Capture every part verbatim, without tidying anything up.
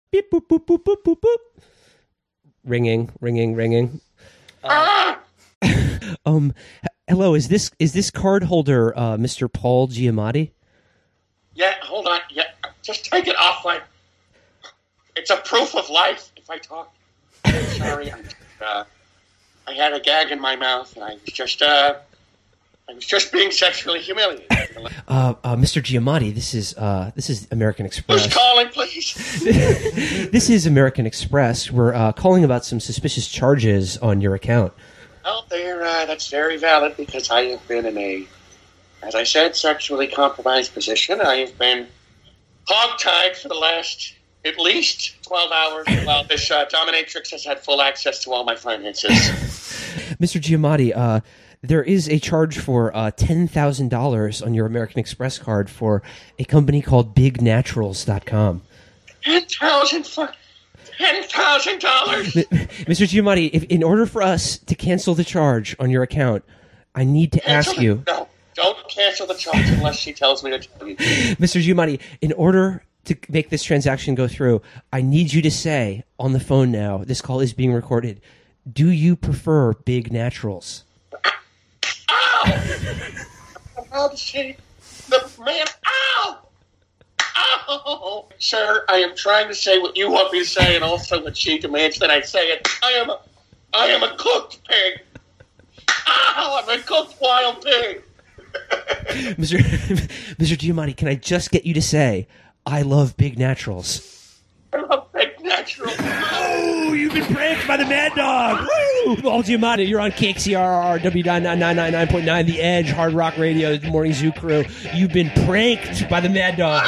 Beep, boop, boop, boop, boop, boop, boop. Ringing, ringing, ringing. Uh, um, h- hello, is this is this card holder uh, Mister Paul Giamatti? Yeah, hold on. Yeah, just take it off. Like, it's a proof of life if I talk. I'm sorry. I'm, uh, I had a gag in my mouth, and I was just, uh, I was just being sexually humiliated. Uh, uh, Mister Giamatti, this is uh, this is American Express. Who's calling, please? This is American Express. We're uh, calling about some suspicious charges on your account. Oh, there. Uh, that's very valid because I have been in a, as I said, sexually compromised position. I have been hogtied for the last at least twelve hours while this uh, dominatrix has had full access to all my finances. Mister Giamatti, uh, there is a charge for uh, ten thousand dollars on your American Express card for a company called big naturals dot com. ten thousand dollars for ten thousand dollars? Mister Giamatti, if, in order for us to cancel the charge on your account, I need to Cancel ask it. you... No, don't cancel the charge unless she tells me to tell you. Mister Giamatti, in order to make this transaction go through, I need you to say on the phone now, this call is being recorded, do you prefer Big Naturals? Ow! I'm about to say, the man, ow! Ow! Sir, I am trying to say what you want me to say and also what she demands that I say it. I am a, I am a cooked pig. Ow! I'm a cooked wild pig. Mister Mister Giamatti, can I just get you to say, I love Big Naturals? I love Big Naturals. Oh, you've been pranked by the Mad Dog. Woo! Paul Giamatti, you're on K C R R, W nine nine nine nine point nine, The Edge, Hard Rock Radio, The Morning Zoo Crew. You've been pranked by the Mad Dog.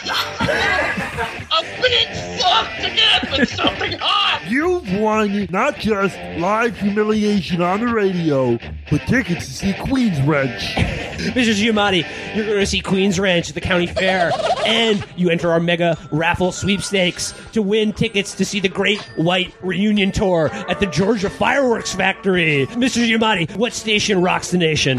I'm being fucked again with something hot. You've won not just live humiliation on the radio, but tickets to see Queen's Wrench. Mister Giamatti, you're going to see Queen's Ranch at the county fair, and you enter our mega raffle sweepstakes to win tickets to see the Great White Reunion Tour at the Georgia Fireworks Factory. Mister Giamatti, what station rocks the nation?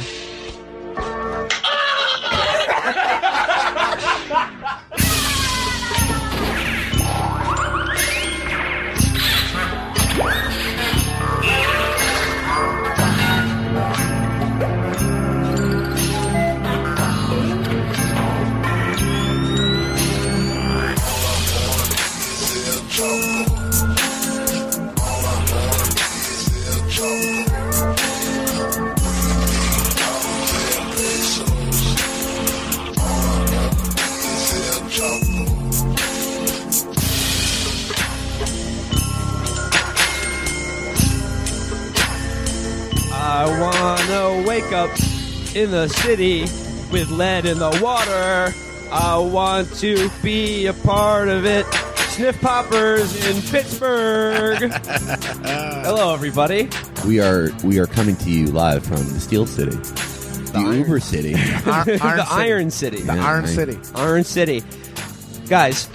I wanna wake up in the city with lead in the water. I want to be a part of it. Sniff poppers in Pittsburgh. Hello, everybody. We are we are coming to you live from the Steel City, the, the Uber City, Ar- the City. Iron City, the yeah, Iron right. City, Iron City. Guys,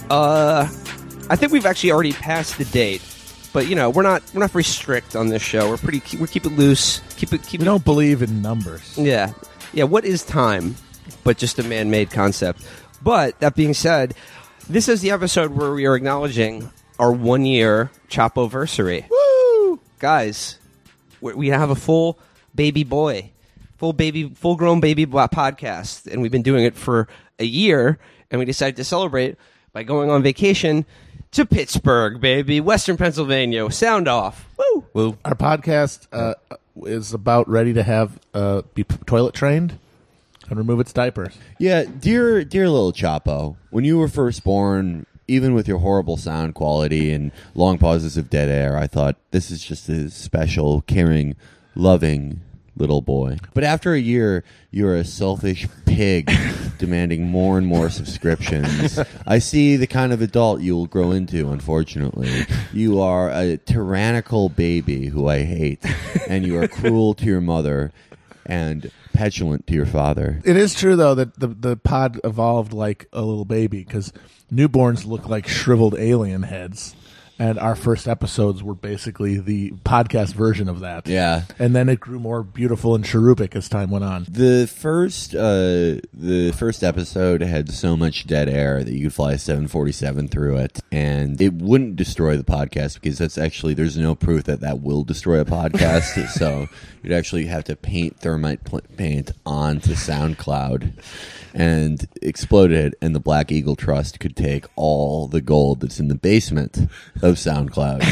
uh, I think we've actually already passed the date. But you know, we're not we're not very strict on this show. We're pretty we keep it loose. Keep it keep we it. don't believe in numbers. Yeah, yeah. What is time? But just a man-made concept. But that being said, this is the episode where we are acknowledging our one-year Chopoversary. Woo! Guys, we we have a full baby boy, full baby, full-grown baby boy podcast, and we've been doing it for a year. And we decided to celebrate by going on vacation to Pittsburgh, baby, Western Pennsylvania. Sound off. Woo! Woo. Our podcast uh, is about ready to have uh, be toilet trained and remove its diapers. Yeah, dear dear little Chapo, when you were first born, even with your horrible sound quality and long pauses of dead air, I thought this is just a special, caring, loving little boy. But after a year, you're a selfish pig demanding more and more subscriptions. I see the kind of adult you will grow into, unfortunately. You are a tyrannical baby who I hate, and you are cruel to your mother and petulant to your father. It is true, though, that the, the pod evolved like a little baby because newborns look like shriveled alien heads. and our first episodes were basically the podcast version of that. Yeah. And then it grew more beautiful and cherubic as time went on. The first uh, the first episode had so much dead air that you could fly a seven forty-seven through it, and it wouldn't destroy the podcast because that's actually there's no proof that that will destroy a podcast. So you'd actually have to paint thermite pl- paint onto SoundCloud and explode it, and the Black Eagle Trust could take all the gold that's in the basement of SoundCloud.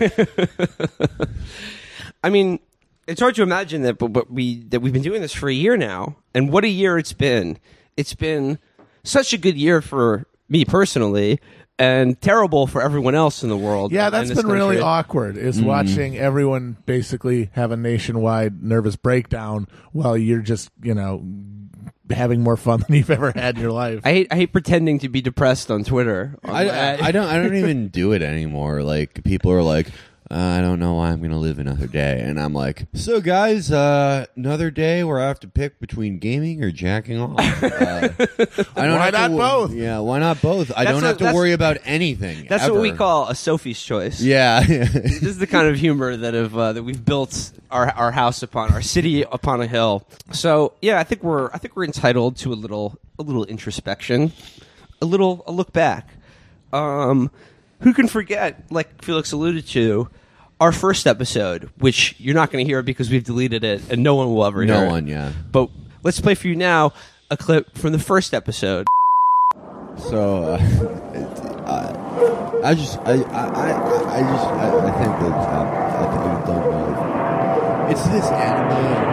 I mean, it's hard to imagine that, but, but we that we've been doing this for a year now, and what a year it's been. It's been such a good year for me personally, and terrible for everyone else in the world. Yeah, in that's this been really country. awkward, is watching everyone basically have a nationwide nervous breakdown while you're just, you know, having more fun than you've ever had in your life. I hate I hate pretending to be depressed on Twitter. I, I, I don't I don't even do it anymore. Like people are like, uh, I don't know why I'm going to live another day, and I'm like, so guys, uh, another day where I have to pick between gaming or jacking off. Uh, I don't Why have not to, both? Yeah, why not both? I That's don't what- have to that's- worry about anything. That's ever. what we call a Sophie's choice. Yeah. This is the kind of humor that have uh, that we've built our our house upon, our city upon a hill. So yeah, I think we're I think we're entitled to a little a little introspection, a little a look back. Um, who can forget, like Felix alluded to, our first episode, which you're not going to hear because we've deleted it, and no one will ever hear. No it. one, yeah. But let's play for you now a clip from the first episode. So, uh, it, uh, I just, I, I, I, I just, I, I think that, uh, I think I don't know. It's this anime.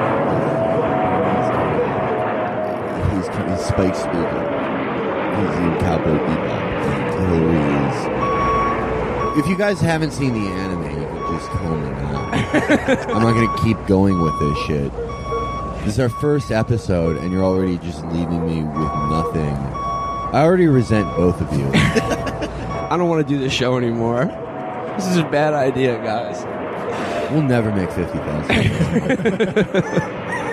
He's, he's Spike Spiegel. He's in Cowboy Bebop. And he is. If you guys haven't seen the anime, you can just tell me now. I'm not going to keep going with this shit. This is our first episode, and you're already just leaving me with nothing. I already resent both of you. I don't want to do this show anymore. This is a bad idea, guys. We'll never make fifty thousand.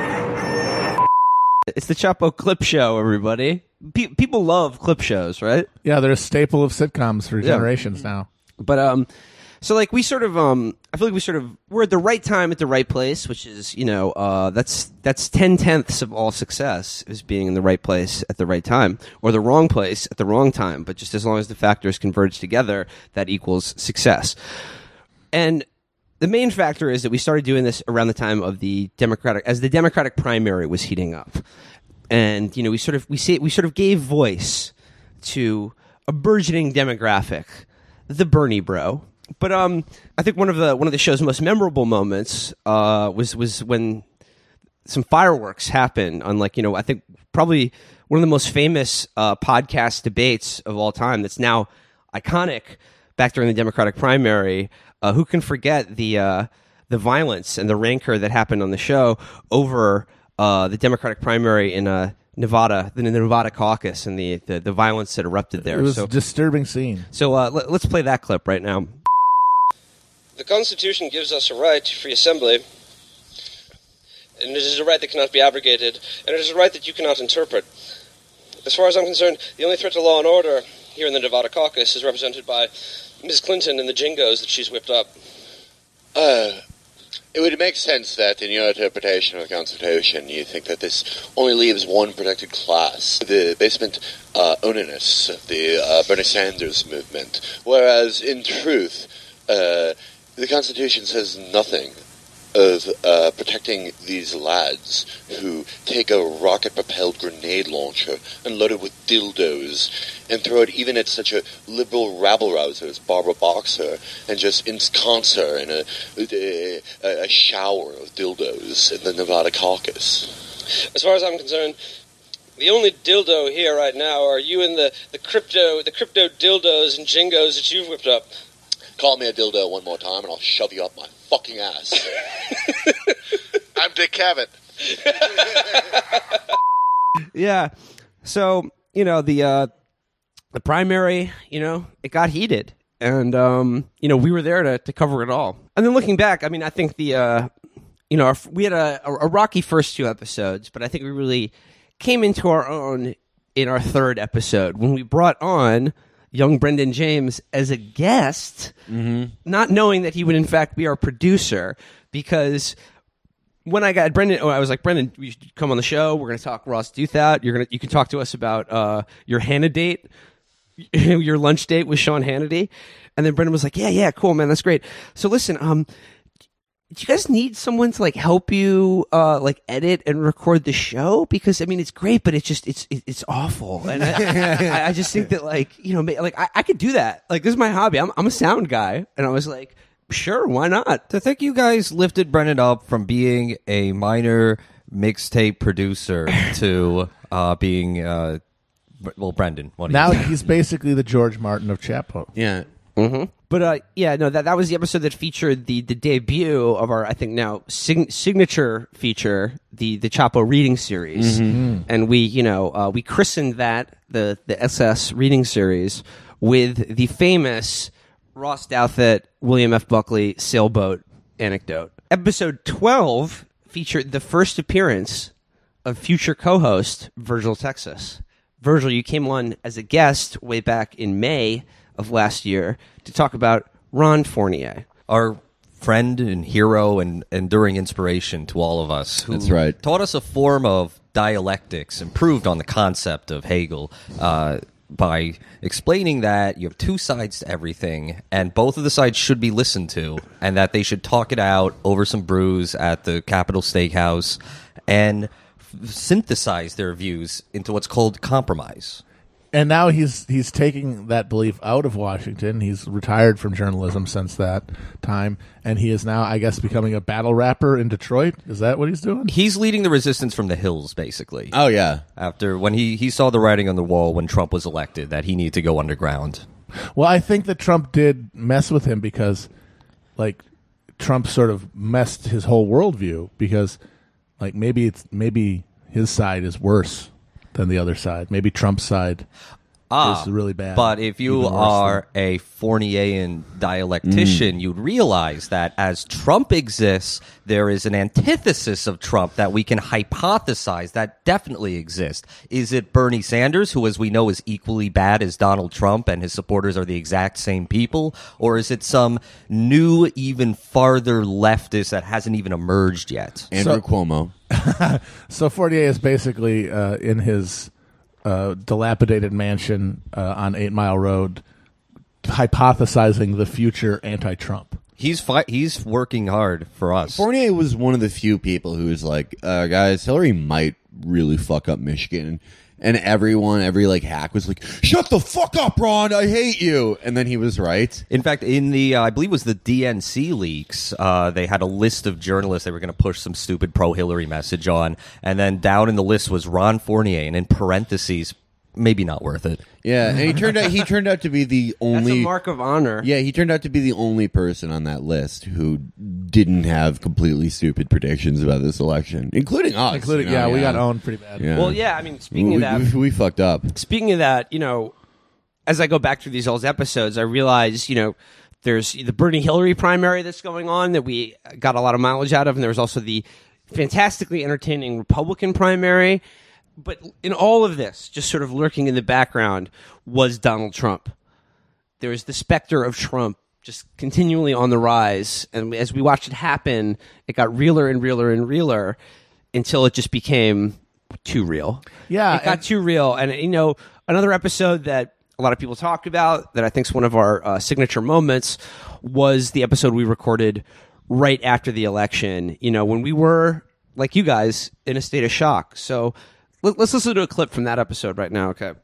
It's the Chapo Clip Show, everybody. Pe- people love clip shows, right? Yeah, they're a staple of sitcoms for Yeah. generations now. But um, so like we sort of um, I feel like we sort of we're at the right time at the right place, which is you know uh, that's that's ten tenths of all success is being in the right place at the right time, or the wrong place at the wrong time. But just as long as the factors converge together, that equals success. And the main factor is that we started doing this around the time of the Democratic, as the Democratic primary was heating up, and you know we sort of we see we sort of gave voice to a burgeoning demographic, the Bernie bro. But um, I think one of the one of the show's most memorable moments uh, was was when some fireworks happened on, like, you know, I think probably one of the most famous uh, podcast debates of all time. That's now iconic. Back during the Democratic primary, uh, who can forget the uh, the violence and the rancor that happened on the show over uh, the Democratic primary in uh, Nevada, the Nevada caucus, and the, the, the violence that erupted there. It was so, a disturbing scene. so uh, let, let's play that clip right now. The Constitution gives us a right to free assembly, and it is a right that cannot be abrogated, and it is a right that you cannot interpret. As far as I'm concerned, the only threat to law and order here in the Nevada caucus is represented by Miz Clinton and the jingos that she's whipped up. Uh, it would make sense that in your interpretation of the Constitution, you think that this only leaves one protected class, the basement uh, onanists of the uh, Bernie Sanders movement, whereas in truth, uh, the Constitution says nothing of uh, protecting these lads who take a rocket-propelled grenade launcher and load it with dildos and throw it even at such a liberal rabble-rouser as Barbara Boxer and just ensconce her in a, a, a shower of dildos in the Nevada caucus. As far as I'm concerned, the only dildo here right now are you and the, the crypto the crypto dildos and jingos that you've whipped up. Call me a dildo one more time and I'll shove you up my fucking ass. I'm Dick Cavett. Yeah. So, you know, the uh, the primary, you know, it got heated. And, um, you know, we were there to, to cover it all. And then looking back, I mean, I think the, uh, you know, our, we had a, a rocky first two episodes, but I think we really came into our own in our third episode when we brought on young Brendan James as a guest, mm-hmm. not knowing that he would in fact be our producer, because when I got Brendan, oh, I was like, Brendan, you should come on the show. We're going to talk Ross Douthat. You're gonna, you can talk to us about uh, your Hannah date, your lunch date with Sean Hannity. And then Brendan was like, yeah, yeah, cool, man, that's great. So listen, um, do you guys need someone to like help you uh, like edit and record the show? Because I mean, it's great, but it's just it's it's awful, and I, I, I just think that like you know, like I, I could do that. Like this is my hobby. I'm I'm a sound guy, and I was like, sure, why not? To think you guys lifted Brendan up from being a minor mixtape producer to uh, being uh, well, Brendan. What do Now you he's basically the George Martin of Chapo. Yeah. Mm-hmm. But uh, yeah, no, that that was the episode that featured the the debut of our, I think now sig- signature feature, the the Chapo reading series, Mm-hmm. and we you know uh, we christened that the the S S reading series with the famous Ross Douthat, William F. Buckley sailboat anecdote. Episode twelve featured the first appearance of future co-host Virgil Texas. Virgil, you came on as a guest way back in May of last year to talk about Ron Fournier. Our friend and hero and enduring inspiration to all of us. Who That's right. Taught us a form of dialectics, improved on the concept of Hegel uh, by explaining that you have two sides to everything, and both of the sides should be listened to, and that they should talk it out over some brews at the Capitol Steakhouse and f- synthesize their views into what's called compromise. And now he's he's taking that belief out of Washington. He's retired from journalism since that time, and he is now, I guess, becoming a battle rapper in Detroit. Is that what he's doing? He's leading the resistance from the hills, basically. Oh, yeah. After when he, he saw the writing on the wall when Trump was elected that he needed to go underground. Well, I think that Trump did mess with him because, like, Trump sort of messed his whole worldview because, like, maybe it's maybe his side is worse than the other side. Maybe Trump's side ah, is really bad. But if you Even worse are a Fournierian dialectician, Mm. you'd realize that as Trump exists, there is an antithesis of Trump that we can hypothesize that definitely exists. Is it Bernie Sanders, who, as we know, is equally bad as Donald Trump and his supporters are the exact same people? Or is it some new, even farther leftist that hasn't even emerged yet? Andrew So- Cuomo. So Fournier is basically uh, in his uh, dilapidated mansion uh, on Eight Mile Road, hypothesizing the future anti-Trump. He's fi- he's working hard for us. Fournier was one of the few people who was like, uh, guys, Hillary might really fuck up Michigan. And everyone, every like hack was like, shut the fuck up, Ron, I hate you. And then he was right. In fact, in the, uh, I believe it was the D N C leaks, uh, they had a list of journalists they were going to push some stupid pro-Hillary message on. And then down in the list was Ron Fournier, and in parentheses, maybe not worth it. Yeah, and he turned out he turned out to be the only That's a mark of honor. Yeah, he turned out to be the only person on that list who didn't have completely stupid predictions about this election, including us. Including, you know, yeah, we got owned pretty bad. Yeah. Well, yeah, I mean, speaking we, of that, we, we fucked up. Speaking of that, you know, as I go back through these old episodes, I realize, you know, there's the Bernie Hillary primary that's going on that we got a lot of mileage out of, and there's also the fantastically entertaining Republican primary. But in all of this, just sort of lurking in the background, was Donald Trump. There was the specter of Trump just continually on the rise, and as we watched it happen, it got realer and realer and realer until it just became too real. Yeah, it got and- too real. And, you know, another episode that a lot of people talked about that I think is one of our uh, signature moments was the episode we recorded right after the election. You know, when we were, like you guys, in a state of shock. So let, let's listen to a clip from that episode right now, okay?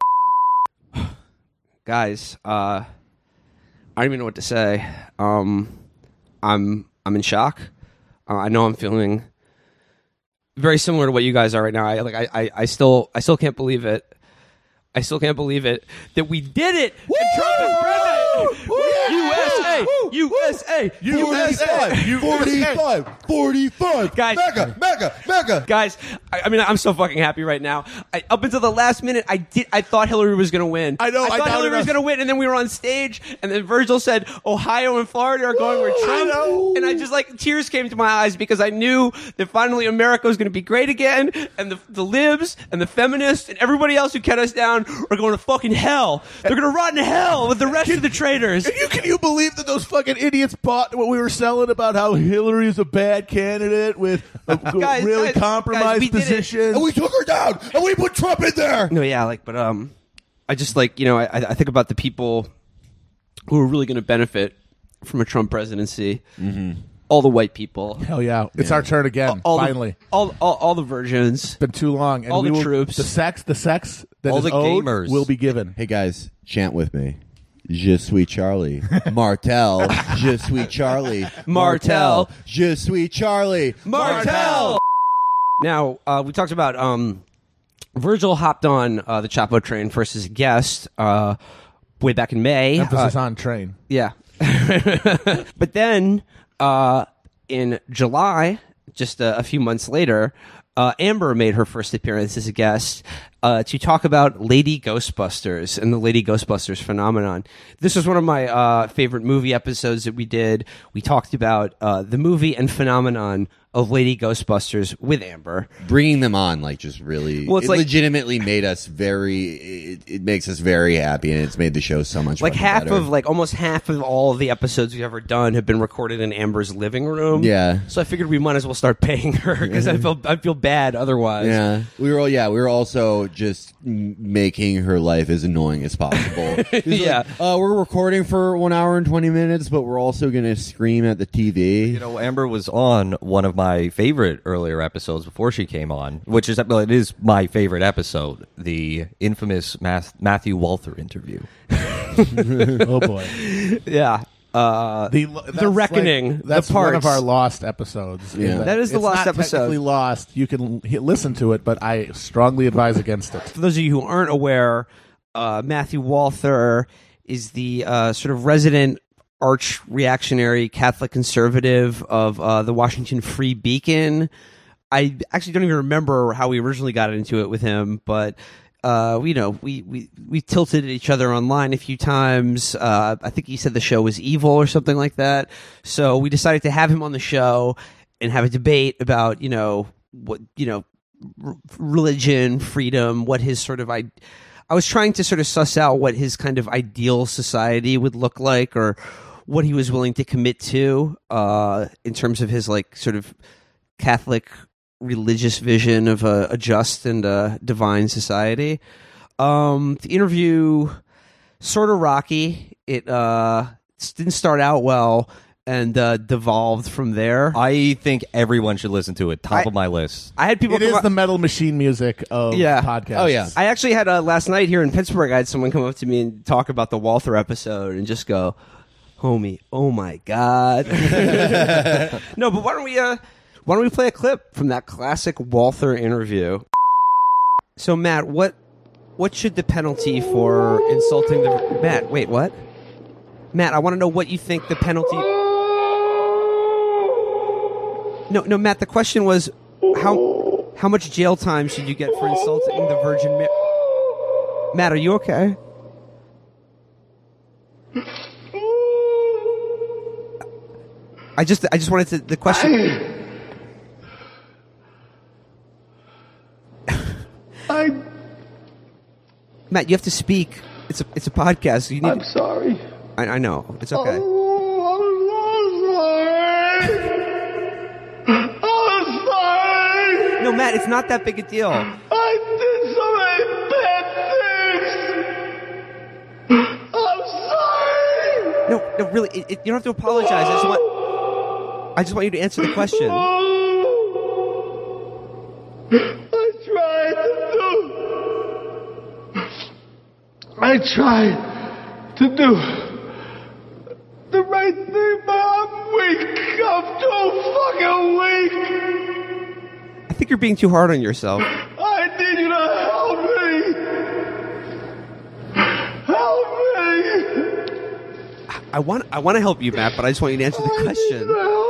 Guys, uh, I don't even know what to say. Um, I'm I'm in shock. Uh, I know I'm feeling very similar to what you guys are right now. I like I, I, I still I still can't believe it. I still can't believe it that we did it. And Trump is president. U S A. U S A, U S A, forty-five, forty-five, Guys. mega, mega, mega. Guys, I, I mean, I'm so fucking happy right now. I, up until the last minute, I did. I thought Hillary was going to win. I know, I I thought doubted Hillary was us. going to win, and then we were on stage, and then Virgil said Ohio and Florida are going where Trump. know. And I just like tears came to my eyes because I knew that finally America was going to be great again, and the the libs and the feminists and everybody else who cut us down are going to fucking hell. They're going to rot in hell with the rest of the traitors. And you can you believe that those fucking idiots bought what we were selling about how Hillary is a bad candidate with a Guys, really guys, guys, compromised we did it. position? And we took her down, and we put Trump in there. No, yeah, like, but um, I just like you know, I, I think about the people who are really going to benefit from a Trump presidency. Mm-hmm. All the white people. Hell yeah, it's our turn again. All finally, the, all, all all the versions. it's been too long. And all we the will, troops. the sex, the sex that All is the owed gamers. will be given. Hey guys, chant with me. Je suis Charlie. Martel. Je suis Charlie. Martel. Je suis Charlie. Martel. Now uh, we talked about um, Virgil hopped on uh, the Chapo train first as a guest uh, way back in May. Emphasis Uh, on train. Yeah. But then uh, in July, just a, a few months later, uh, Amber made her first appearance as a guest uh, to talk about Lady Ghostbusters and the Lady Ghostbusters phenomenon. This was one of my uh, favorite movie episodes that we did. We talked about uh, the movie and phenomenon of Lady Ghostbusters with Amber. Bringing them on, like, just really, Well, it's it like- legitimately made us very. It, it makes us very happy, and it's made the show so much Like fucking half better. of, like almost half of all of the episodes we've ever done have been recorded in Amber's living room. Yeah. So I figured we might as well start paying her because I feel I feel bad otherwise. Yeah, we were. all Yeah, we were also just m- making her life as annoying as possible. It was Yeah. like, uh, we're recording for one hour and twenty minutes, but we're also going to scream at the T V. You know, Amber was on one of my favorite earlier episodes before she came on, which is well, it is my favorite episode, the infamous Math- Matthew Walther interview. Oh boy, Yeah. Uh, the The Reckoning, Like, the that's one parts. of our lost episodes. Yeah. In That is the it's lost not episode. Technically lost. You can l- listen to it, but I strongly advise against it. for those of you who aren't aware, uh, Matthew Walther is the uh, sort of resident arch reactionary Catholic conservative of uh, the Washington Free Beacon. I actually don't even remember how we originally got into it with him, but uh, you know, we, we, we tilted at each other online a few times. Uh, I think he said the show was evil or something like that. So we decided to have him on the show and have a debate about, you know, what, you know, r- religion, freedom, what his sort of I I was trying to sort of suss out what his kind of ideal society would look like, or what he was willing to commit to uh, in terms of his like sort of Catholic religious vision of a, a just and a divine society. Um, the interview sort of rocky. It uh, didn't start out well and uh, devolved from there. I think everyone should listen to it. Top I- of my list. I had people It come is up- the metal machine music of Yeah. podcasts. Oh, yeah. I actually had uh, last night here in Pittsburgh. I had someone come up to me and talk about the Walther episode and just go, "Homie, oh my god!" No, but why don't we? Uh, why don't we play a clip from that classic Walther interview? So, Matt, what what should the penalty for insulting the Matt? Wait, what? Matt, I want to know what you think the penalty. No, no, Matt. The question was how how much jail time should you get for insulting the Virgin Mary? Matt, are you okay? I just I just wanted to the question. I, Matt, you have to speak. It's a it's a podcast. You need. I'm sorry. I, I know it's okay. Oh, I'm so sorry. I'm sorry. No, Matt, it's not that big a deal. I did so many bad things. I'm sorry. No, no, really, it, it, you don't have to apologize. I just want I just want you to answer the question. I tried to do. I tried to do the right thing, but I'm weak. I'm too fucking weak. I think you're being too hard on yourself. I need you to help me. Help me. I want I want to help you, Matt, but I just want you to answer the I question.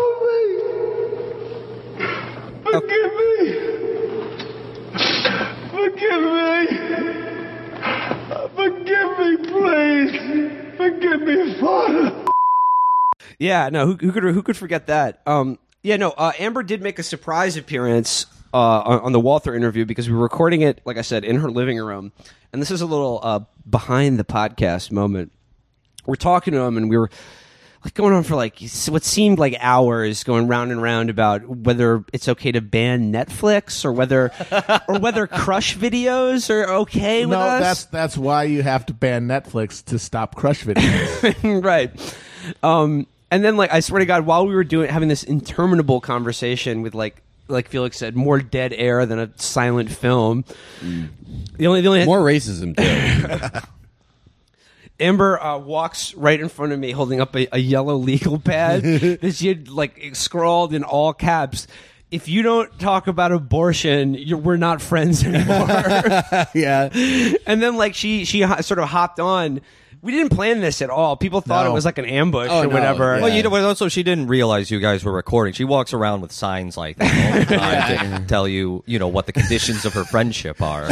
need to help me. Forgive me. Forgive me. Forgive me, please. Forgive me, Father. Yeah, no, who, who could who could forget that? Um, yeah, no, uh, Amber did make a surprise appearance uh, on, on the Walther interview because we were recording it, like I said, in her living room. And this is a little uh, behind the podcast moment. We're talking to him, and we were like going on for like what seemed like hours, going round and round about whether it's okay to ban Netflix or whether or whether Crush videos are okay with no, us. that's that's why you have to ban Netflix to stop Crush videos. Right. Um, and then, like, I swear to God, while we were doing having this interminable conversation with, like, like Felix said, more dead air than a silent film. Mm. The only, the only more racism too. Amber uh, walks right in front of me, holding up a, a yellow legal pad that she had, like, scrawled in all caps. If you don't talk about abortion, you're, we're not friends anymore. Yeah. And then, like, she she ho- sort of hopped on. We didn't plan this at all. People thought No. it was like an ambush Oh, or no, whatever. yeah. Well, you know, but also she didn't realize you guys were recording. She walks around with signs like that all the time to tell you, you know, what the conditions of her friendship are.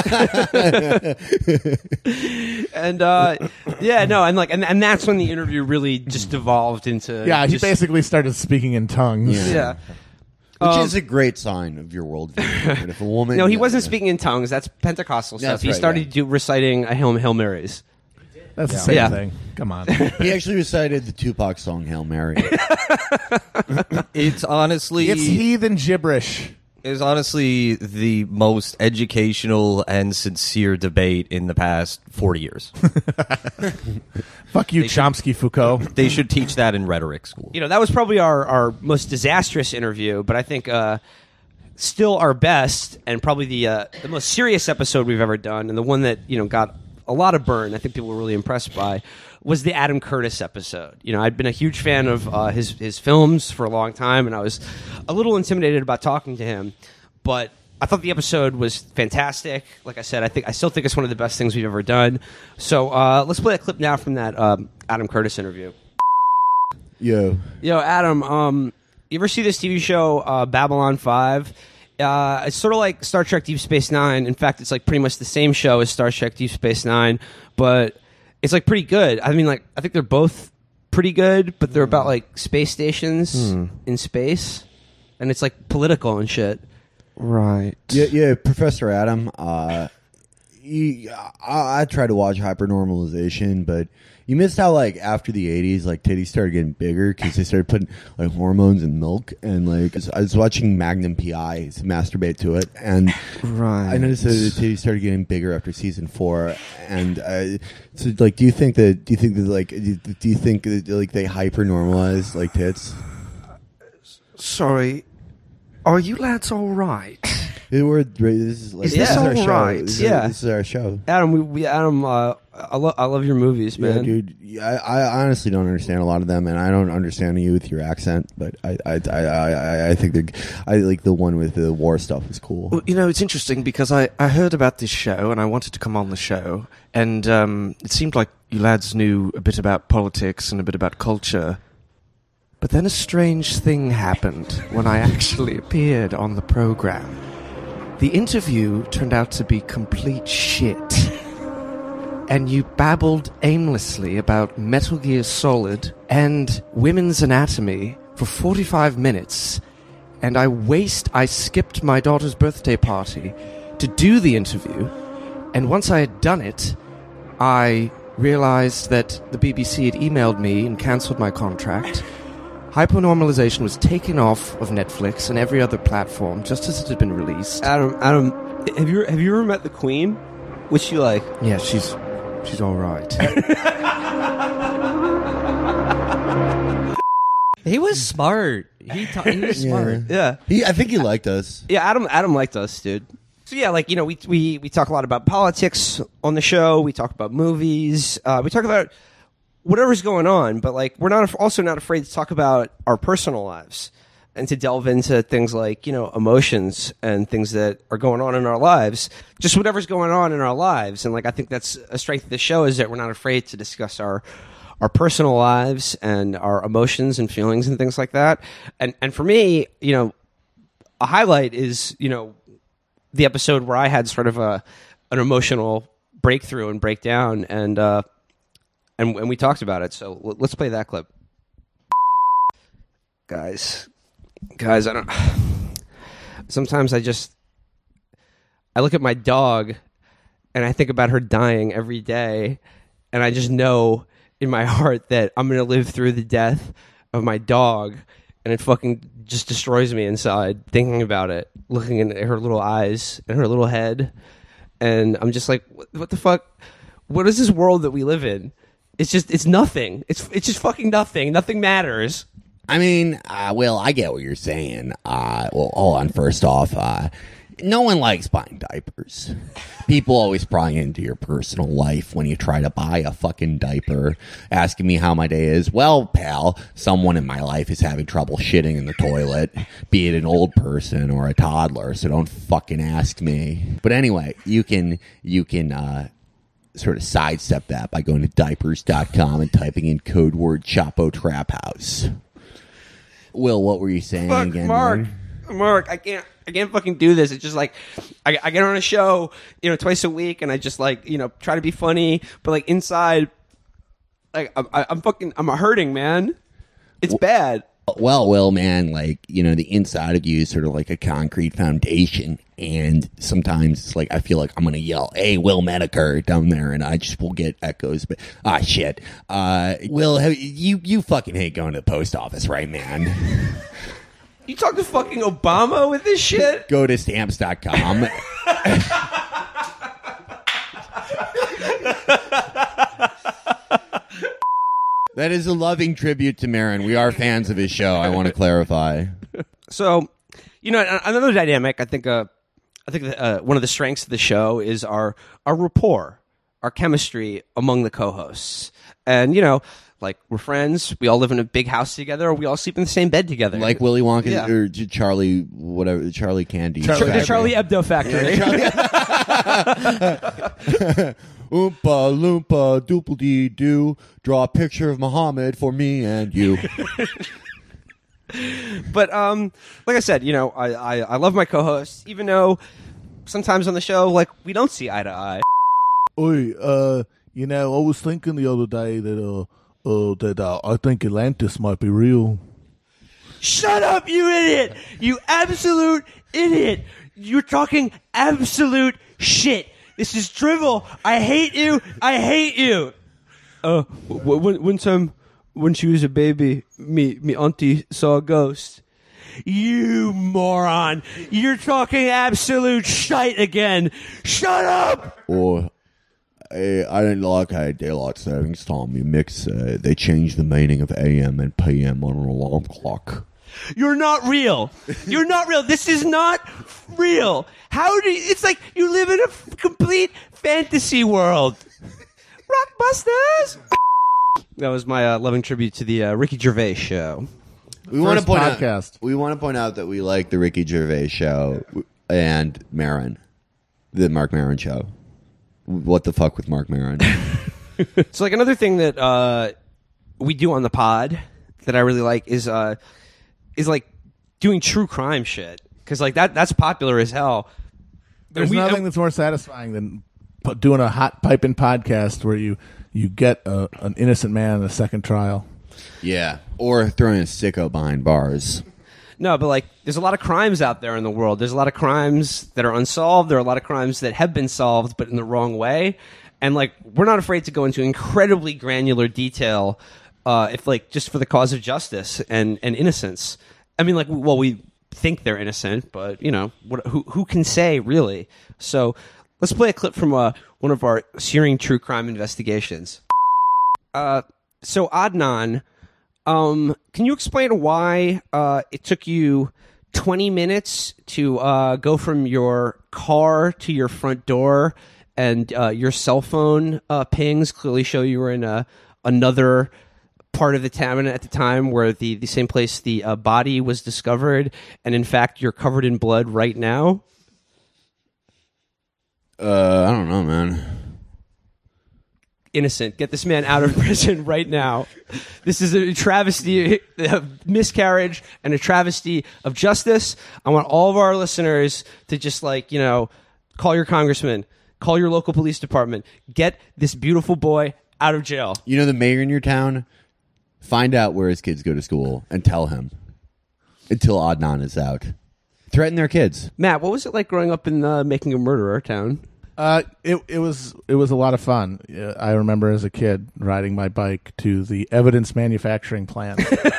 And uh, yeah, no, and like, and, and that's when the interview really just devolved into. Yeah, he just- basically started speaking in tongues. Yeah. Yeah. Which Um, is a great sign of your worldview. And if a woman, No, he yeah, wasn't yeah. speaking in tongues. That's Pentecostal stuff. That's he right, started yeah. do, reciting a Hail, Hail Marys. That's the same Yeah. thing. Come on. He actually recited the Tupac song "Hail Mary." It's honestly, It's heathen gibberish. is honestly the most educational and sincere debate in the past forty years. Fuck you, Chomsky Foucault. They should teach that in rhetoric school. You know, that was probably our, our most disastrous interview, but I think uh, still our best and probably the uh, the most serious episode we've ever done, and the one that, you know, got a lot of burn, I think people were really impressed by, was the Adam Curtis episode. You know, I'd been a huge fan of uh, his his films for a long time, and I was a little intimidated about talking to him, but I thought the episode was fantastic. Like I said, I think I still think it's one of the best things we've ever done. So uh, let's play a clip now from that um, Adam Curtis interview. Yo, Yo, Adam, um, you ever see this T V show uh, Babylon five? Uh, it's sort of like Star Trek Deep Space Nine. In fact, it's like pretty much the same show as Star Trek Deep Space Nine, but it's like pretty good. I mean, like I think they're both pretty good, but they're about like space stations Hmm. in space, and it's like political and shit. Right. yeah, yeah, Professor Adam. Uh, he, I, I tried to watch Hypernormalization, but you missed how, like, after the eighties, like, titties started getting bigger because they started putting, like, hormones in milk. And, like, I was watching Magnum P I to masturbate to it. And Right. I noticed that the titties started getting bigger after season four. And, uh, so, like, do you think that, do you think that, like, do, do you think that, like, they hyper-normalize, like, tits? Sorry, are you lads all right? They were, this is, like, Is this this is our all show. right? This is, Yeah. this is our show. Adam, we, we Adam, uh, I love I love your movies, man. Yeah, dude. I, I honestly don't understand a lot of them, and I don't understand you with your accent. But I, I, I, I, I think the, I like the one with the war stuff was cool. Well, you know, it's interesting because I, I heard about this show and I wanted to come on the show, and um, it seemed like you lads knew a bit about politics and a bit about culture. But then a strange thing happened when I actually appeared on the program. The interview turned out to be complete shit. And you babbled aimlessly about Metal Gear Solid and women's anatomy for forty-five minutes. And I waste, I skipped my daughter's birthday party to do the interview. And once I had done it, I realized that the B B C had emailed me and cancelled my contract. Hypernormalization was taken off of Netflix and every other platform just as it had been released. Adam, Adam, have you have you ever met the Queen? What's she like? Yeah, she's she's all right. He was smart. He, ta- he was smart. Yeah. He, I think he liked us. Yeah, Adam Adam liked us, dude. So yeah, like, you know, we we we talk a lot about politics on the show. We talk about movies. Uh, we talk about whatever's going on, but like we're not also not afraid to talk about our personal lives and to delve into things like, you know, emotions and things that are going on in our lives. Just whatever's going on in our lives. And like I think that's a strength of the show is that we're not afraid to discuss our our personal lives and our emotions and feelings and things like that. And and for me, you know, a highlight is, you know, the episode where I had sort of a an emotional breakthrough and breakdown, and uh, and and we talked about it. So l- let's play that clip, guys. Guys, I don't. Sometimes I just I look at my dog and I think about her dying every day, and I just know in my heart that I'm gonna live through the death of my dog, and it fucking just destroys me inside thinking about it, looking in her little eyes and her little head, and I'm just like, what, what the fuck? What is this world that we live in? It's just, it's nothing. It's it's just fucking nothing. Nothing matters. I mean, uh, Will, I get what you're saying. Uh, well, hold on. First off, uh, no one likes buying diapers. People always pry into your personal life when you try to buy a fucking diaper, asking me how my day is. Well, pal, someone in my life is having trouble shitting in the toilet, be it an old person or a toddler, so don't fucking ask me. But anyway, you can, you can, uh, sort of sidestep that by going to diapers dot com and typing in code word Chapo Trap House. Will, what were you saying Fuck, again? Mark. man? Mark, I can't, I can't fucking do this. It's just like, I, I get on a show, you know, twice a week, and I just like, you know, try to be funny, but like inside, like I'm, I'm fucking, I'm hurting, man. It's bad. Well, Will, man, like, you know, the inside of you is sort of like a concrete foundation, and sometimes it's like I feel like I'm gonna yell, "Hey, Will Menaker," down there, and I just will get echoes. But ah, shit, uh, Will, have, you you fucking hate going to the post office, right, man? You talk to fucking Obama with this shit? Go to stamps dot com. That is a loving tribute to Marin. We are fans of his show. I want to clarify. So, you know, another dynamic. I think. Uh, I think that, uh, one of the strengths of the show is our our rapport, our chemistry among the co-hosts, and you know, like we're friends. We all live in a big house together, or we all sleep in the same bed together. Like Willy Wonka Yeah. or Charlie, whatever, Charlie Candy. Charlie, the Charlie Hebdo factory. Oompa loompa doople dee doo. Draw a picture of Muhammad for me and you. But um, like I said, you know, I, I, I love my co-hosts, even though sometimes on the show, like, we don't see eye to eye. Oi, uh, you know, I was thinking the other day that uh, uh that uh, I think Atlantis might be real. Shut up, you idiot! You absolute idiot! You're talking absolute shit. This is drivel. I hate you. I hate you. Uh, w- w- one time when she was a baby, me, me auntie saw a ghost. You moron. You're talking absolute shite again. Shut up! Or I, I didn't like how daylight savings time you mix. Uh, they changed the meaning of A M and P M on an alarm clock. You're not real. You're not real. This is not real. How do you, it's like you live in a f- complete fantasy world. Rockbusters. That was my uh, loving tribute to the uh, Ricky Gervais show. We want to First point podcast. out. We want to point out that we like the Ricky Gervais show and Maron, the Mark Maron show. What the fuck with Mark Maron? So, like, another thing that uh, we do on the pod that I really like is uh, is like doing true crime shit, because like that that's popular as hell. There's we, nothing and, that's more satisfying than pu- doing a hot piping podcast where you you get a, an innocent man in a second trial. Yeah, or throwing a sicko behind bars. No, but like, there's a lot of crimes out there in the world. There's a lot of crimes that are unsolved. There are a lot of crimes that have been solved, but in the wrong way. And like, we're not afraid to go into incredibly granular detail, uh, if like just for the cause of justice and, and innocence. I mean, like, well, we think they're innocent, but you know, what, who who can say really? So let's play a clip from uh, one of our searing true crime investigations. Uh, so Adnan. Um, can you explain why uh, it took you twenty minutes to uh, go from your car to your front door, and uh, your cell phone uh, pings clearly show you were in a, another part of the town at the time where the, the same place the uh, body was discovered, and in fact you're covered in blood right now? Uh, I don't know, man. innocent. Get this man out of prison right now. This is a travesty of miscarriage and a travesty of justice. I want all of our listeners to just like, you know, call your congressman, call your local police department, get this beautiful boy out of jail. You know the mayor in your town? Find out where his kids go to school and tell him until Adnan is out. Threaten their kids. Matt, what was it like growing up in uh, Making a Murderer town? Uh, it it was it was a lot of fun. Uh, I remember as a kid riding my bike to the evidence manufacturing plant,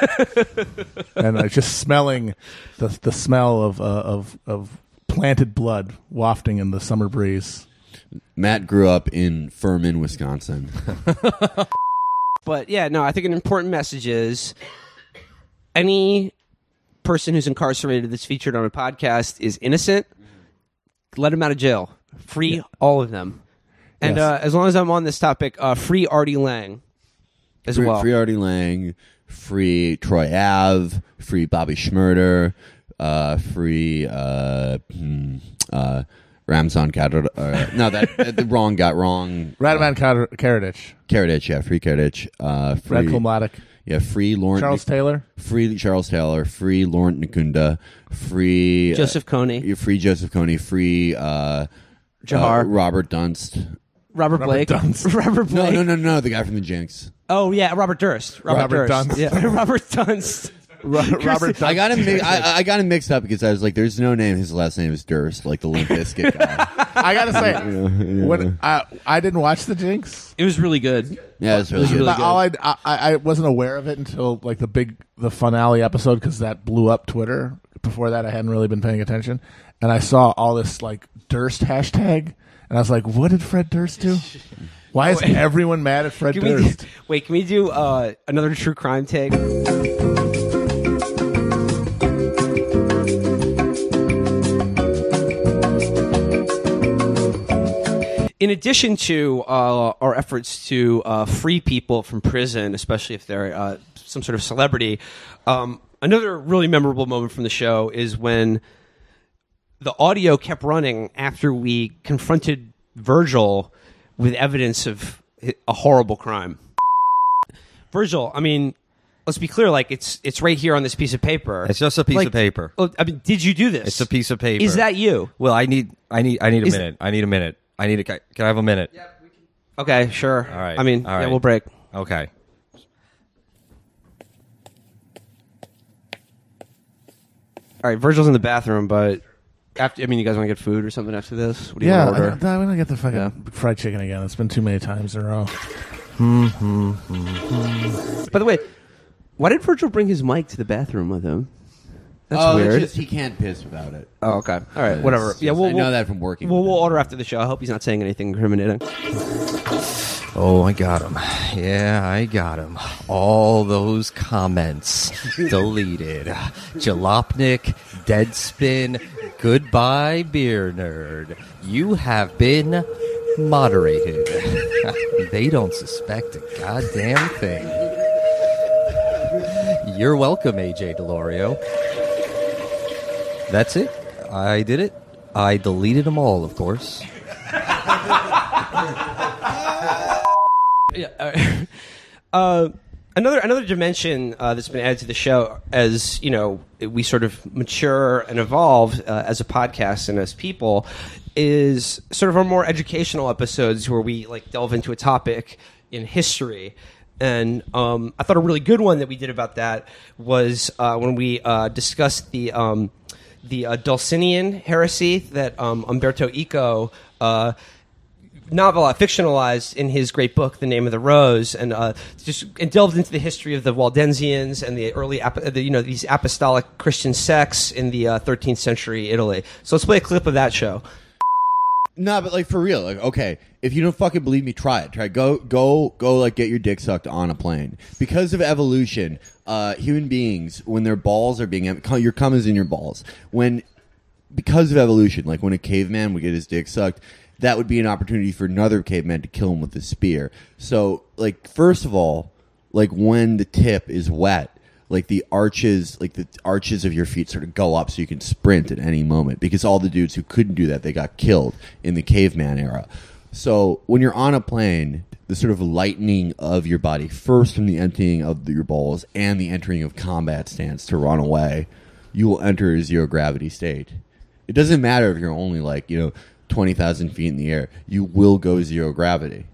and uh, just smelling the the smell of uh, of of planted blood wafting in the summer breeze. Matt grew up in Furman, Wisconsin. But yeah, no, I think an important message is any person who's incarcerated that's featured on a podcast is innocent. Let him out of jail. Free yeah. all of them. And yes. uh, as long as I'm on this topic, uh, free Artie Lang as free, well. Free Artie Lang, free Troy Ave, free Bobby Schmurder, uh, free uh, hmm, uh, Ramzan Kadr. Uh, no, that uh, the wrong got wrong. Radovan uh, Karadzic. Karadzic, yeah, free Karadzic. Uh, free, Radko Mladic. Yeah, free Laurent Charles Nic- Taylor. Free Charles Taylor. Free Laurent Nakunda. Free Joseph uh, Kony. Free Joseph Kony. Free uh, Jahar. Uh, Robert Dunst. Robert Blake. Robert Dunst. Robert Blake. No, no, no, no. The guy from the Jinx. Oh yeah, Robert Durst. Robert, Robert Durst. Dunst. Yeah, Robert Dunst. Robert Dunst. I got him. Mi- I, I got him mixed up because I was like, "There's no name. His last name is Durst, like the Limp Bizkit guy." I gotta say, Yeah, yeah. when I I didn't watch the Jinx. It was really good. Yeah, it's really, It was good. really But all I, I I wasn't aware of it until like the big the finale episode because that blew up Twitter. Before that, I hadn't really been paying attention, and I saw all this like Durst hashtag, and I was like, "What did Fred Durst do? Why is everyone mad at Fred Can we do, Durst?" wait, can we do uh, another true crime take? In addition to uh, our efforts to uh, free people from prison, especially if they're uh, some sort of celebrity, um, another really memorable moment from the show is when the audio kept running after we confronted Virgil with evidence of a horrible crime. Virgil, I mean, let's be clear, like it's it's right here on this piece of paper. It's just a piece Like, of paper. oh, I mean, did you do this? It's a piece of paper. Is that you? Well, I need, I need, I need a Is- minute. I need a minute. I need a. Can I have a minute? Okay, sure. All right. I mean, All yeah, right. we'll break. Okay. All right, Virgil's in the bathroom, but after, I mean, you guys want to get food or something after this? What do you Yeah, want to order? I, I'm gonna get the fucking fried chicken again. It's been too many times in a row. By the way, why did Virgil bring his mic to the bathroom with him? That's oh, weird. It's just he can't piss without it. Oh, okay. All right, It's whatever. just- Yeah, we'll, I know we'll- that from working. We'll, with we'll him. order after the show. I hope he's not saying anything incriminating. Oh, I got him. Yeah, I got him. All those comments deleted. Jalopnik, Deadspin, goodbye, beer nerd. You have been moderated. They don't suspect a goddamn thing. You're welcome, A J Delorio. That's it. I did it. I deleted them all, of course. Yeah. Uh, uh, another another dimension uh, that's been added to the show as you know we sort of mature and evolve uh, as a podcast and as people is sort of our more educational episodes where we like delve into a topic in history. And um, I thought a really good one that we did about that was uh, when we uh, discussed the um, the uh, Dulcinian heresy that um, Umberto Eco uh, novel uh, fictionalized in his great book, The Name of the Rose, and uh, just and delved into the history of the Waldensians and the early, ap- the, you know, these apostolic Christian sects in the uh, thirteenth century Italy. So let's play a clip of that show. No, but like for real, like okay, if you don't fucking believe me, try it. Try go go go like get your dick sucked on a plane. Because of evolution, uh, human beings when their balls are being your cum is in your balls. When because of evolution, like when a caveman would get his dick sucked, that would be an opportunity for another caveman to kill him with a spear. So like first of all, like when the tip is wet, like the arches, like the arches of your feet sort of go up so you can sprint at any moment because all the dudes who couldn't do that, they got killed in the caveman era. So when you're on a plane, the the sort of lightening of your body, first from the emptying of your balls and the entering of combat stance to run away, you will enter a zero gravity state. It doesn't matter if you're only like, you know, twenty thousand feet in the air. You will go zero gravity.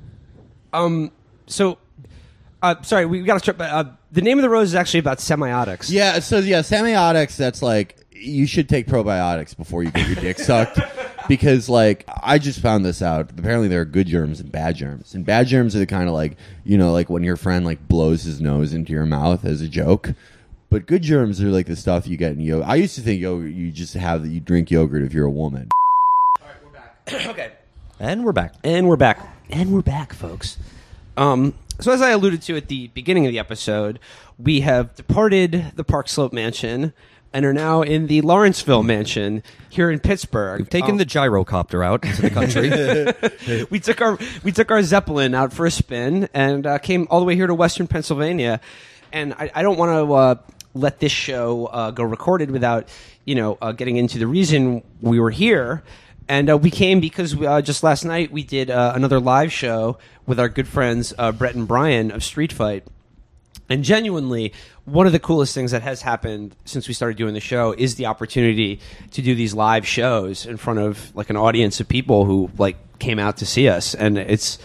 Um. So, uh, sorry, we got to start. Uh, the name of the rose is actually about semiotics. Yeah. So yeah, semiotics. That's like you should take probiotics before you get your dick sucked. Because, like, I just found this out. Apparently, there are good germs and bad germs. And bad germs are the kind of, like, you know, like when your friend, like, blows his nose into your mouth as a joke. But good germs are, like, the stuff you get in yogurt. I used to think yogurt, you just have that you drink yogurt if you're a woman. All right, we're back. Okay. And we're back. And we're back. And we're back, folks. Um, so as I alluded to at the beginning of the episode, we have departed the Park Slope Mansion and are now in the Lawrenceville Mansion here in Pittsburgh. We've taken um, the gyrocopter out into the country. we took our we took our Zeppelin out for a spin and uh, came all the way here to Western Pennsylvania. And I, I don't want to uh, let this show uh, go recorded without you know uh, getting into the reason we were here. And uh, we came because we, uh, just last night we did uh, another live show with our good friends uh, Brett and Brian of Street Fight. And genuinely, one of the coolest things that has happened since we started doing the show is the opportunity to do these live shows in front of like an audience of people who like came out to see us. And it's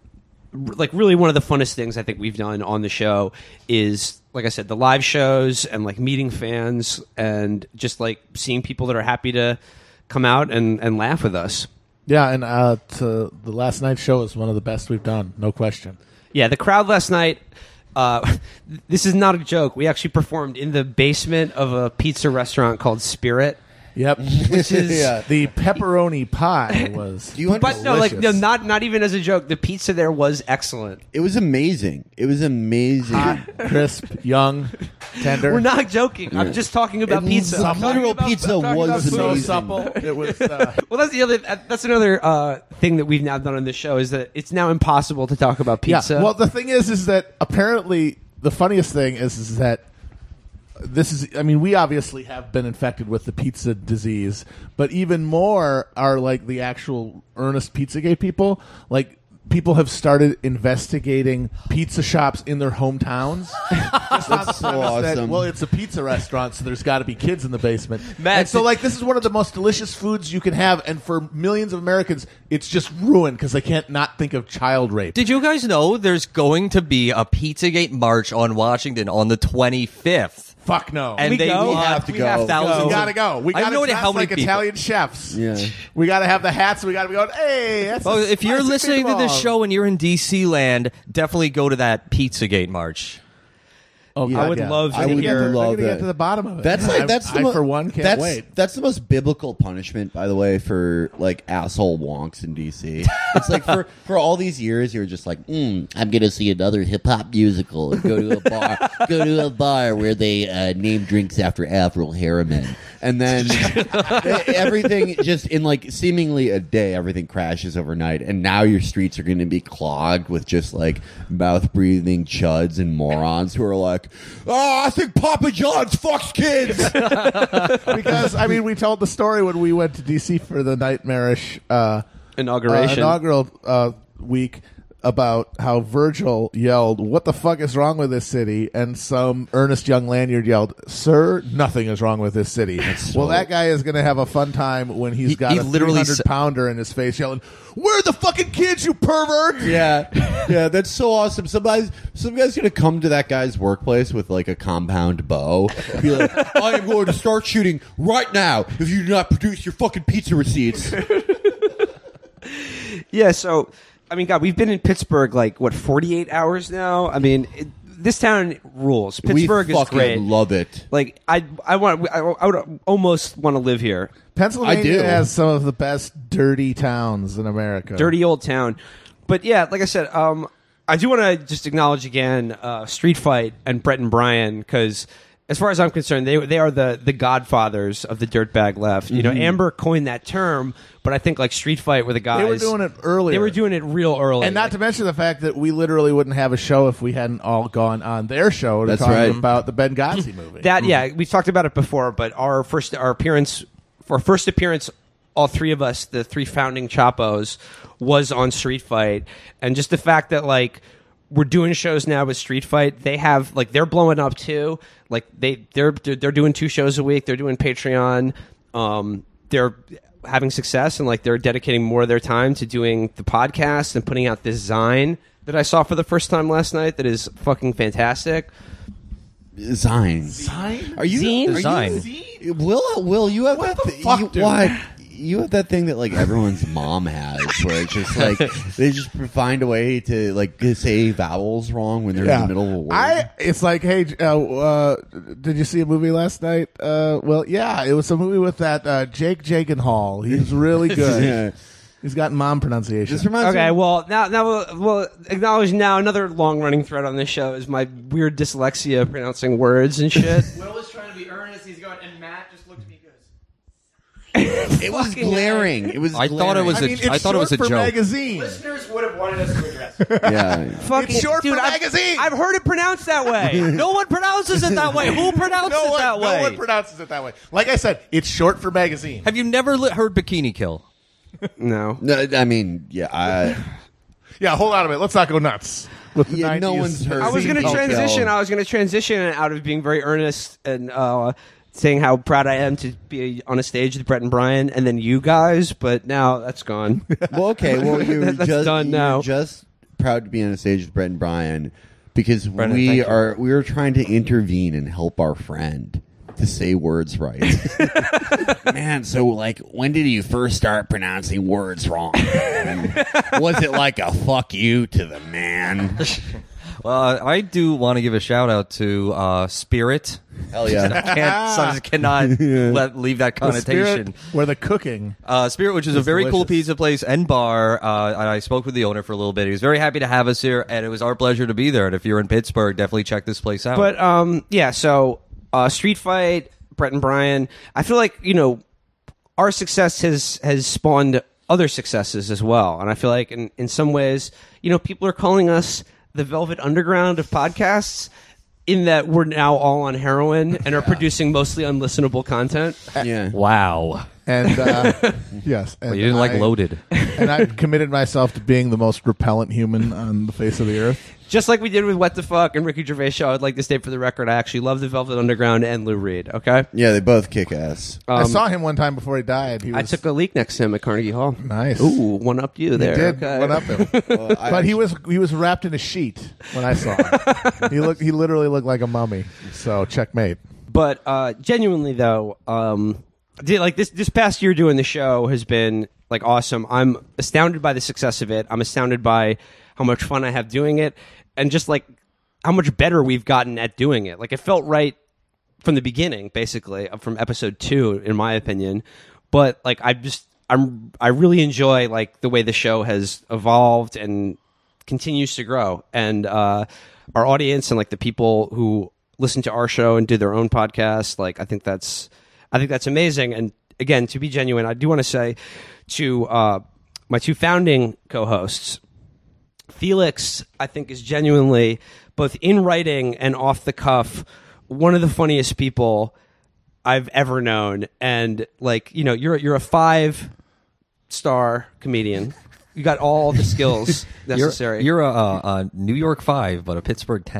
like really one of the funnest things I think we've done on the show is, like I said, the live shows and like meeting fans and just like seeing people that are happy to come out and, and laugh with us. Yeah, and uh, to the last night's show is one of the best we've done, no question. Yeah, the crowd last night... Uh, this is not a joke. We actually performed in the basement of a pizza restaurant called Spirit. Yep, which is yeah. The pepperoni pie was. Do you but no, like no, not not even as a joke. The pizza there was excellent. It was amazing. It was amazing. Hot, crisp, young, tender. We're not joking. Yeah. I'm just talking about it pizza. The literal about, pizza was so amazing. supple. It was. Uh, well, that's the other. That's another uh, thing that we've now done on this show is that it's now impossible to talk about pizza. Yeah. Well, the thing is, is that apparently the funniest thing is, is that. This is, I mean, we obviously have been infected with the pizza disease, but even more are like the actual earnest Pizzagate people. Like, people have started investigating pizza shops in their hometowns. Just on the so premise awesome. that, well, it's a pizza restaurant, so there's got to be kids in the basement. Matt, and so, like, this is one of the most delicious foods you can have, and for millions of Americans, it's just ruined because they can't not think of child rape. Did you guys know there's going to be a Pizzagate march on Washington on the twenty-fifth? Fuck no. And we they go? will We have to we go. have thousands. We gotta of- go. We I have gotta no idea dress how many like people. Italian chefs. Yeah. We gotta have the hats. We gotta be going, hey, that's Well, a if you're spicy listening to this meatball." show and you're in D C land, definitely go to that Pizzagate march. Oh, Yeah, I would yeah. love to I would hear. We're love gonna get that. to the bottom of it. That's like that's I, the I mo- for one can't that's, wait. That's the most biblical punishment, by the way, for like asshole wonks in D C. It's like for, for all these years, you're just like, mm, I'm gonna see another hip hop musical and go to a bar, go to a bar where they uh, name drinks after Avril Harriman, and then everything just in like seemingly a day, everything crashes overnight, and now your streets are going to be clogged with just like mouth breathing chuds and morons who are like, oh, I think Papa John's fucks kids. Because I mean, we told the story when we went to D C for the nightmarish uh, Inauguration. uh, inaugural uh, week about how Virgil yelled, "What the fuck is wrong with this city?" And some earnest young lanyard yelled, "Sir, nothing is wrong with this city." Well, that guy is going to have a fun time when he's He- got he a literally three hundred sa- pounder in his face yelling, "Where are the fucking kids, you pervert?" Yeah, yeah, that's so awesome. Somebody's some guy's gonna come to that guy's workplace with like a compound bow, be like, "I am going to start shooting right now if you do not produce your fucking pizza receipts." Yeah, so I mean, God, we've been in Pittsburgh like what forty-eight hours now. I mean, it, this town rules. Pittsburgh we is fucking great. love it. Like I, I want, I, I would almost want to live here. Pennsylvania I do. has some of the best dirty towns in America. Dirty old town. But yeah, like I said, um, I do want to just acknowledge again uh, Street Fight and Brett and Brian because. As far as I'm concerned, they they are the, the godfathers of the dirtbag left. You know, Mm-hmm. Amber coined that term, but I think like Street Fight were the guys. They were doing it earlier. They were doing it real early. And not to mention the fact that we literally wouldn't have a show if we hadn't all gone on their show to That's talk right. about the Benghazi movie. that, yeah, we talked about it before, but our first our appearance, our first appearance all three of us, the three founding Chapos, was on Street Fight, and just the fact that like we're doing shows now with Street Fight, they have like they're blowing up too. Like they they're they're, they're doing two shows a week. They're doing Patreon. Um, they're having success, and like they're dedicating more of their time to doing the podcast and putting out this Zine that I saw for the first time last night. That is fucking fantastic. Zine. Zine? Are you? Zine? Are you Will? Will you have What that? the thi- fuck, you, dude? what? You have that thing that like everyone's mom has, where it's just like they just find a way to like say vowels wrong when they're in the middle of a word. I. It's like, hey, uh, uh, did you see a movie last night? Uh, well, yeah, it was a movie with that uh, Jake Gyllenhaal. He's really good. Yeah. He's got mom pronunciation. This reminds Okay, me. well now now we'll, we'll acknowledge now another long running thread on this show is my weird dyslexia pronouncing words and shit. Will was trying to be earnest. He's going, and Matt just looked at me and goes, It was glaring. It was. I glaring. thought it was I a- mean, it's I thought it was short a for joke. magazine. listeners would have wanted us to address it. Yeah. Fucking, It's short dude, for I've- magazine. I've heard it pronounced that way. No one pronounces it that way. Who pronounces no it one, that way? No one pronounces it that way. Like I said, it's short for magazine. Have you never li- heard Bikini Kill? No. No, I mean, yeah. I, Yeah, hold on a minute. Let's not go nuts. With the Yeah, no nineties. one's heard I was going to Zine transition. Hotel. I was going to transition out of being very earnest and uh, saying how proud I am to be on a stage with Brett and Brian, and then you guys. But now that's gone. well, okay. Well, you're That's just done you're now. just proud to be on a stage with Brett and Brian because Brendan, we thank you. are we are trying to intervene and help our friend to say words right. Man, so like, when did you first start pronouncing words wrong? Was it like a fuck you to the man? Well, I do want to give a shout out to uh, Spirit. Hell yeah. I can't, so I cannot let, leave that The Spirit, connotation. where the cooking. Uh, Spirit, which is a It's very cool delicious. pizza place and bar. Uh, and I spoke with the owner for a little bit. He was very happy to have us here, and it was our pleasure to be there. And if you're in Pittsburgh, definitely check this place out. But um, yeah, so uh, Street Fight, Brett and Brian. I feel like you know our success has has spawned other successes as well, and I feel like in in some ways, you know, people are calling us the Velvet Underground of podcasts. In that we're now all on heroin and are producing mostly unlistenable content. Yeah. Wow. And uh, yes, and Well, you didn't like I- Loaded. And I've committed myself to being the most repellent human on the face of the earth. Just like we did with What the Fuck and Ricky Gervais show, I'd like to state for the record, I actually love the Velvet Underground and Lou Reed, okay? Yeah, they both kick ass. I Um, saw him one time before he died. He was I took a leak next to him at Carnegie Hall. nice. Ooh, one up you He there. did okay. one up him, Well, I but he was he was wrapped in a sheet when I saw him. he looked he literally looked like a mummy. So checkmate. But uh, genuinely, though, um, did, like this this past year doing the show has been like awesome. I'm astounded by the success of it. I'm astounded by how much fun I have doing it, and just like how much better we've gotten at doing it. Like it felt right from the beginning, basically, from episode two, in my opinion. But like I just I'm I really enjoy like the way the show has evolved and continues to grow, and uh, our audience and like the people who listen to our show and do their own podcast. Like I think that's I think that's amazing. And again, to be genuine, I do want to say to uh, my two founding co-hosts, Felix, I think is genuinely both in writing and off the cuff one of the funniest people I've ever known. And like, you know, you're you're a five star comedian. You got all the skills necessary. You're, you're a, a, a New York five, but a Pittsburgh ten.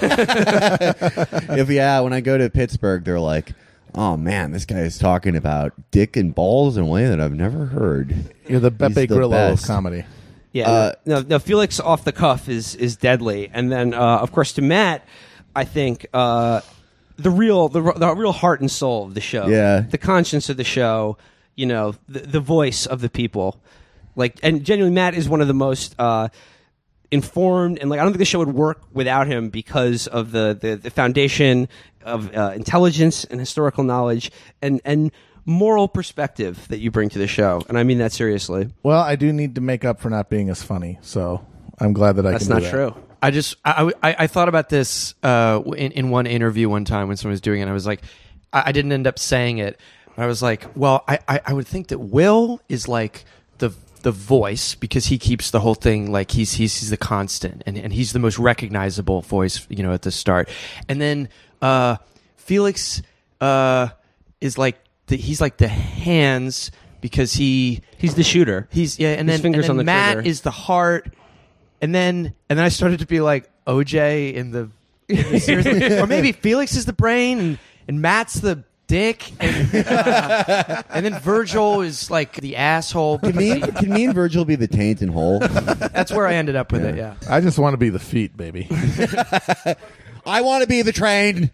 If yeah, when I go to Pittsburgh, they're like, "Oh man, this guy is talking about dick and balls in a way that I've never heard." You're the He's Beppe the Grillo of best. comedy. Yeah, Uh, no, no, Felix off the cuff is is deadly, and then uh, of course to Matt, I think uh, the real the, the real heart and soul of the show, Yeah. the conscience of the show, you know, the, the voice of the people, like, and genuinely Matt is one of the most uh, informed, and like I don't think the show would work without him because of the the, the foundation of uh, intelligence and historical knowledge and and moral perspective that you bring to the show, and I mean that seriously. Well, I do need to make up for not being as funny, so I'm glad that I That's can not do that. true. I just I, I, I thought about this uh, in, in one interview one time when someone was doing it. I was like, I, I didn't end up saying it. But I was like, well, I, I, I would think that Will is like the the voice because he keeps the whole thing like he's he's, he's the constant and, and he's the most recognizable voice, you know, at the start. And then uh, Felix uh, is like the, he's like the hands because he he's the shooter. He's yeah, and His then, fingers and then on the Matt trigger. is the heart, and then and then I started to be like O J in the, in the series. Or maybe Felix is the brain and, and Matt's the dick, and, uh, and then Virgil is like the asshole. Can me, can me and Virgil be the taint and hole? That's where I ended up with Yeah. it. Yeah, I just want to be the feet, baby. I want to be the train.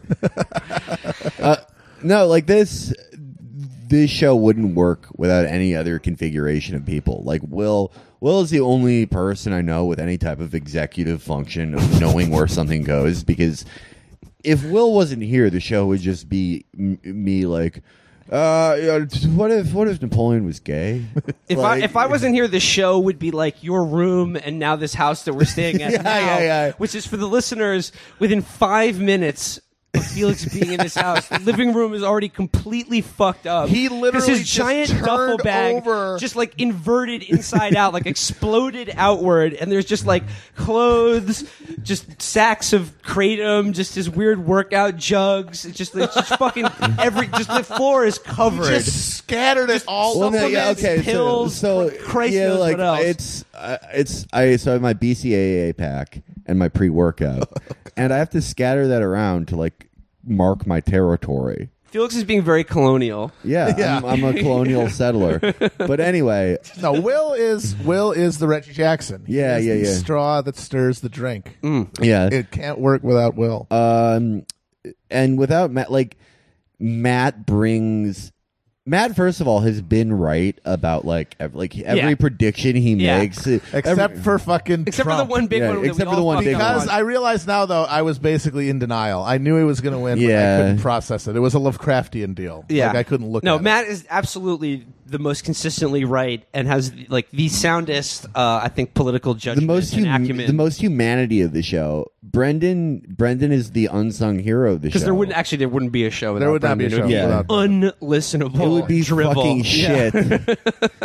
uh, no, like this. This show wouldn't work without any other configuration of people. Like Will. Will is the only person I know with any type of executive function of knowing where something goes. Because if Will wasn't here, the show would just be m- me like, uh, yeah, what if what if Napoleon was gay? If Like- I if I wasn't here, the show would be like your room and now this house that we're staying at Yeah, now, yeah, yeah. which is for the listeners. Within five minutes of Felix being in this house, the living room is already completely fucked up. He 'Cause literally his just giant turned duffel bag over. just like inverted inside out, like exploded outward, and there's just like clothes, just sacks of kratom, just his weird workout jugs. It's just it's just fucking every just the floor is covered. Just scattered it all Well, over no, yeah, me. okay, pills, So, so Christ yeah, knows like what else. it's uh, it's I so I have my B C A A pack and my pre workout, and I have to scatter that around to like mark my territory. Felix is being very colonial. Yeah, Yeah. I'm, I'm a colonial settler. But anyway, No, Will is Will is the Reggie Jackson. He Yeah, is yeah, the yeah. straw that stirs the drink. yeah, It can't work without Will. um, and without Matt, like Matt brings. Matt, first of all, has been right about like ev- like every Yeah. prediction he Yeah. makes, Except every- for fucking Except Trump. for the one big Yeah, one. that we except for all the one fucked big up Because on. I realize now, though, I was basically in denial. I knew he was going to win, but Yeah. I couldn't process it. It was a Lovecraftian deal. Yeah, Like, I couldn't look No, at Matt is absolutely the most consistently right and has like the soundest, uh, I think, political the judgment most and hum- acumen. the most humanity of the show. Brendan Brendan is the unsung hero of the show. Because there wouldn't actually there wouldn't be a show. There without would not be a Brendan. show It Yeah. would be unlistenable. It would be drivel. fucking Yeah. shit.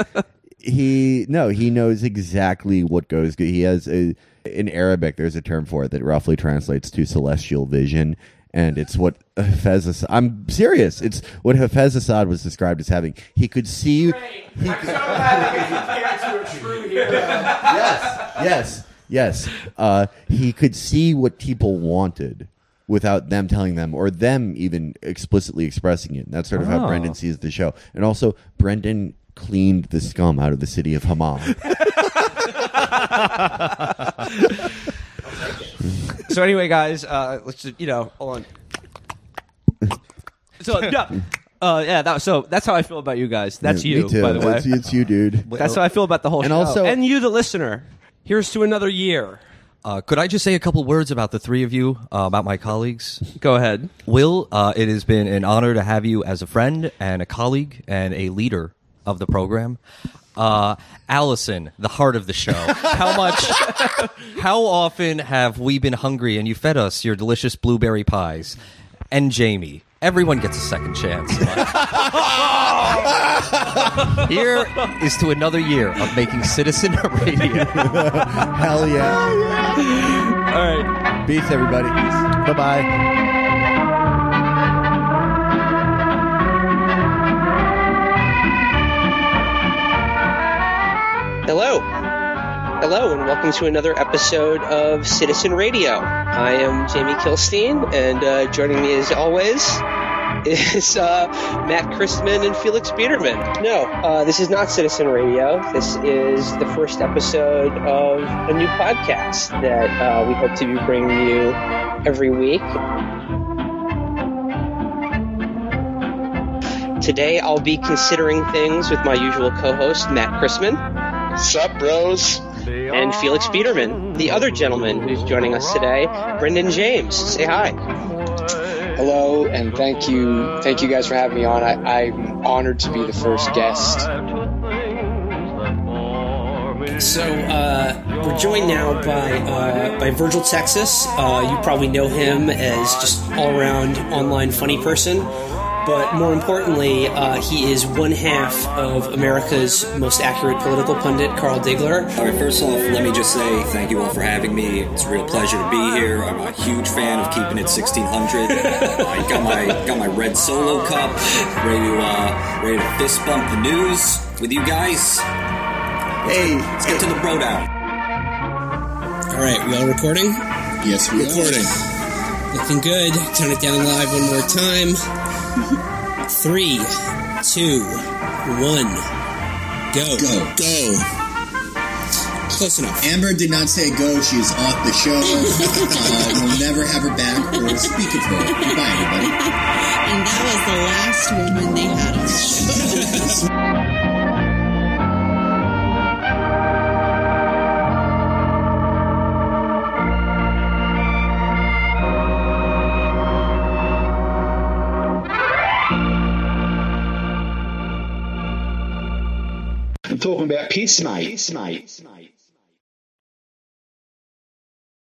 he no, he knows exactly what goes good. He has a in Arabic. There's a term for it that roughly translates to celestial vision, and it's what Hafez Assad. I'm serious. It's what Hafez Assad was described as having. He could see. He I'm so happy you compared to a true hero. yes, yes, yes. Uh, he could see what people wanted without them telling them or them even explicitly expressing it. And that's sort of how Oh. Brendan sees the show. And also, Brendan cleaned the scum out of the city of Hammam. So anyway, guys, uh, let's just, you know, hold on. So yeah, uh, yeah. That, so that's how I feel about you guys. That's Yeah, you, me too. by the way. It's, it's you, dude. That's how I feel about the whole And show. also- and you, the listener. Here's to another year. Uh, could I just say a couple words about the three of you, uh, about my colleagues? Go ahead. Will, uh, it has been an honor to have you as a friend and a colleague and a leader of the program. Uh, Allison, the heart of the show. How much, how often have we been hungry and you fed us your delicious blueberry pies? And Jamie. Everyone gets a second chance. Here is to another year of making Citizen Radio. Hell yeah. All right. Peace, everybody. Bye-bye. Hello. Hello, and welcome to another episode of Citizen Radio. I am Jamie Kilstein, and uh, joining me as always is uh, Matt Christman and Felix Biederman. No, uh, this is not Citizen Radio. This is the first episode of a new podcast that uh, we hope to be bringing you every week. Today, I'll be considering things with my usual co-host, Matt Christman. Sup, bros? And Felix Biederman, the other gentleman who's joining us today, Brendan James. Say hi. Hello, and thank you, thank you guys for having me on. I, I'm honored to be the first guest. So uh, we're joined now by uh, by Virgil Texas. Uh, you probably know him as just all around online funny person. but more importantly, uh, he is one half of America's most accurate political pundit, Carl Diggler. All right, first off, let me just say thank you all for having me. It's a real pleasure to be here. I'm a huge fan of keeping it sixteen hundred. I got my got my red Solo cup, ready to uh, ready to fist bump the news with you guys. Hey, let's get to the bro down. All right, we all recording? Yes, we recording. Are. Looking good. Count it down live one more time. Three, two, one, go. Go. Go. Close enough. Amber did not say go. She is off the show. uh, we'll never have her back or speak of her. Goodbye, everybody. And that was the last woman they had on the show. I'm talking about Pizza Mate. Pizza Mate.